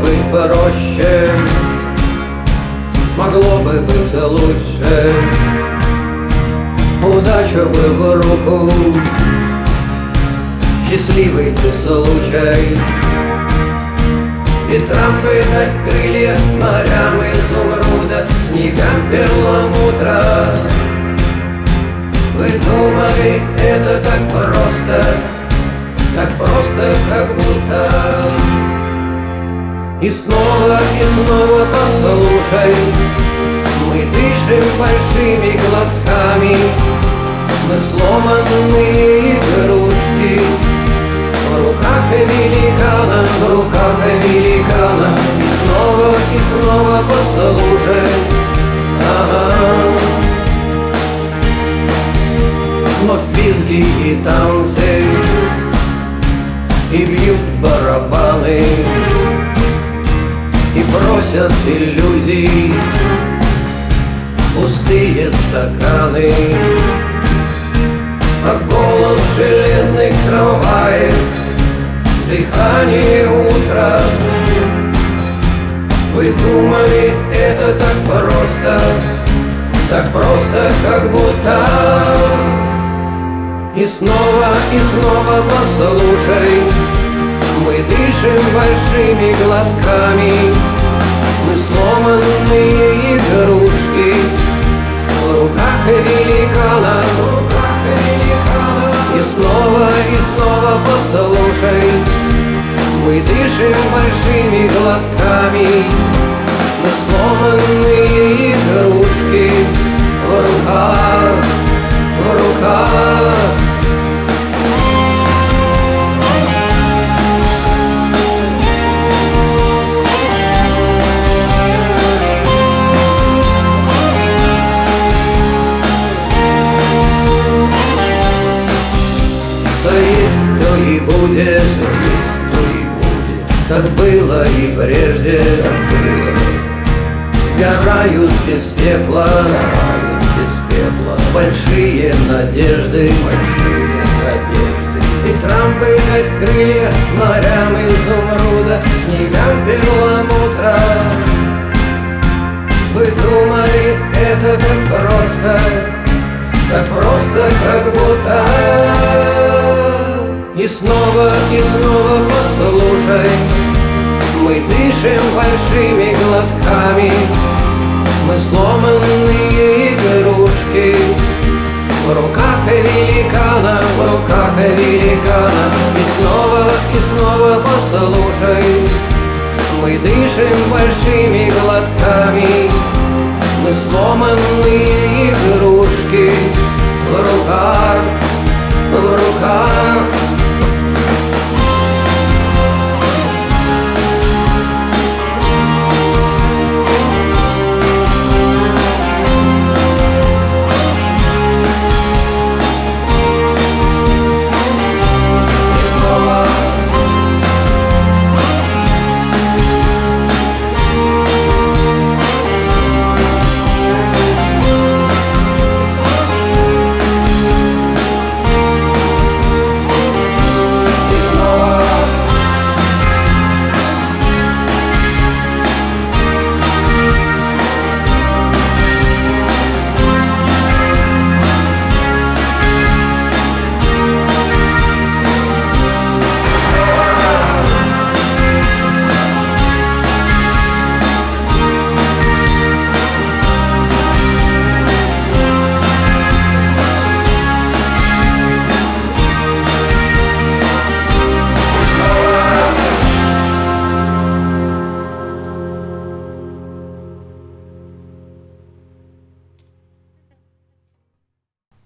быть проще, могло бы быть лучше. Удачу бы в руку, счастливый бы случай. Ветрам бы дать крылья, морям изумруда, снегам перламутра. Вы думали, это так просто, как будто. И снова послушай, мы дышим большими глотками, мы сломанные игрушки в руках великана, в руках великана. И снова послушай, вновь визги и танцы, и бьют барабаны, и бросят иллюзий пустые стаканы. А голос железных трамваев, дыхание утра. Вы думали, это так просто, как будто. И снова послушай, мы дышим большими глотками, мы сломанные игрушки в руках великана, в руках великана. И снова послушай, мы дышим большими глотками, мы сломанные игрушки в руках, в руках. То и будет, так было и прежде, сгорают без пепла большие надежды. Ветрам бы дать крылья, морям изумруда, снегам перламутра. Вы думали, это так просто, как будто. И снова послушай, мы дышим большими глотками, мы сломанные игрушки в руках великана, в руках великана. И снова послушай, мы дышим большими глотками, мы сломанные игрушки